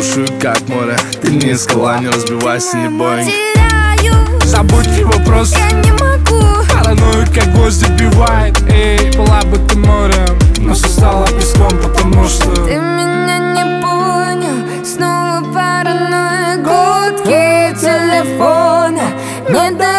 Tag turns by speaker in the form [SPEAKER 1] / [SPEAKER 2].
[SPEAKER 1] бушует как море. Ты не скала, не разбивайся, не бойся.
[SPEAKER 2] Забудь его просто,
[SPEAKER 3] я не могу.
[SPEAKER 2] Параноик как гвозди бивает. Эй, была бы ты морем, но все стало песком, потому что
[SPEAKER 3] Ты меня не понял. Снова паранойя, гудки телефона не дают